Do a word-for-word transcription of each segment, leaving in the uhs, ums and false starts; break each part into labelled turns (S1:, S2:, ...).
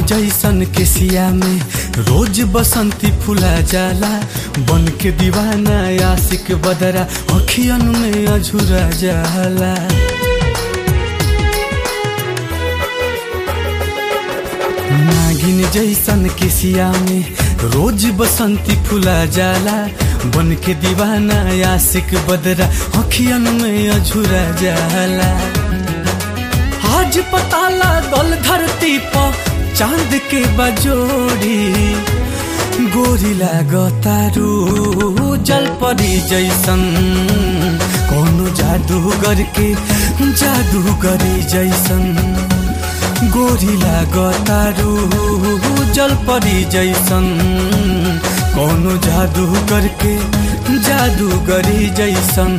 S1: जैसन केसिया में रोज बसंती फुला जाला, बन के दीवाना आशिक बदरा अखियन में अझुरा जाला। नागिन जैसन केसिया में रोज बसंती फुला जाला, बन के दीवाना आशिक बदरा अखियन में अझुरा जाला। आज पता लागल धरती पर चांद के बजोड़ी, गोरी लागतारू जलपरी जैसन, कोनो जादूगर के जादूगरी जैसन। गोरी लागतारू जलपरी जैसन, कोनो जादूगर के जादूगरी जैसन।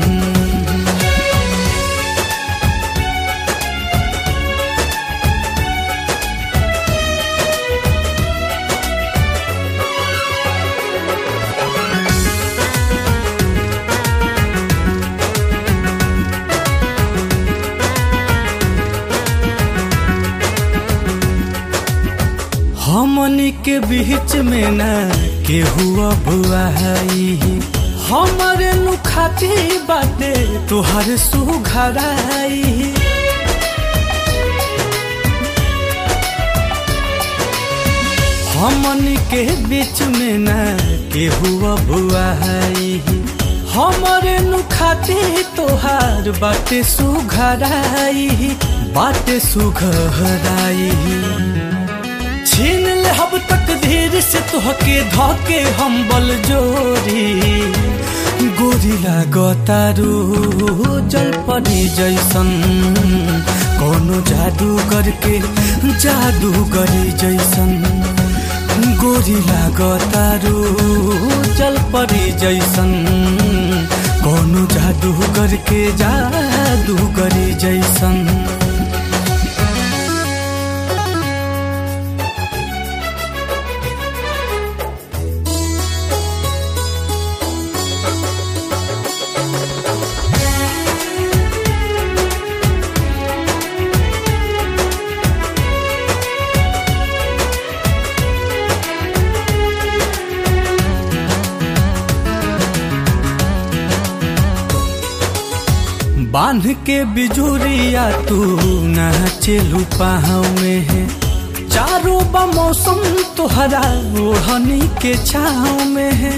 S1: हमनी के बीच में ना केहू अब आई, हमारे नुखाती बाटे तोहर सुघराई। हमनी के बीच में ना केहू अब आई, हमारे नुखाती तोहार बाटे सुघराई, बाटे सुघराई। छीन ले हब तक धीर से तोहके धोके हम बल जोरी, गोरी लागतारू जलपरी जैसन, कोनो जादूगर के जादूगरी जैसन। गोरी लागतारू जलपरी जैसन, कोनो जादूगर के जादूगरी जैसन। बांध के बिजुरिया तू नाचेलू पाँव में है, चारों बा मौसम तोहरा ओढ़नी के छाँव में है।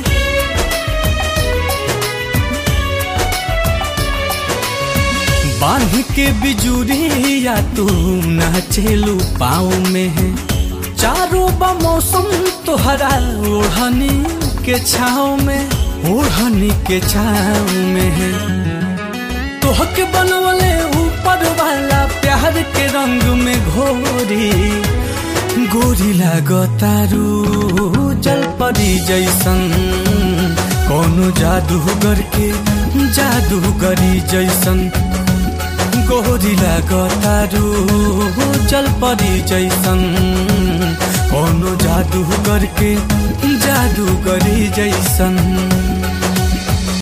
S1: बांध के बिजुरिया तू नाचेलू पाँव में है, चारों बा मौसम तोहरा ओढ़नी के छाँव में, ओढ़नी के छाँव में है। तोहके बनवले ऊपर वाला प्यार के रंग में घोरी, गोरी लागतारू जलपरी जैसन, कोनो जादूगर के जादूगरी जैसन। गोरी लागतारू जलपरी जैसन, कोनो जादूगर के जादूगरी जैसन।